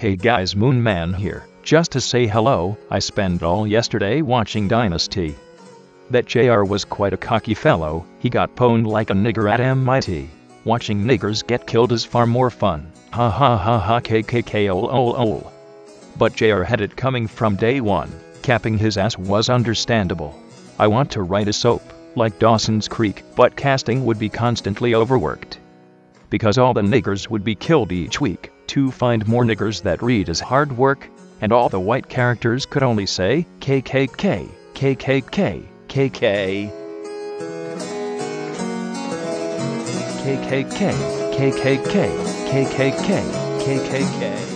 Hey guys, Moonman here. Just to say hello, I spent all yesterday watching Dynasty. That JR was quite a cocky fellow, he got pwned like a nigger at MIT. Watching niggers get killed is far more fun. Ha ha ha ha kkk ol. But JR had it coming from day one. Capping his ass was understandable. I want to write a soap, like Dawson's Creek, but casting would be constantly overworked. Because all the niggers would be killed each week. To find more niggers that read is hard work, and all the white characters could only say KKK, KKK, KK. KKK, KKK, KKK, KKK.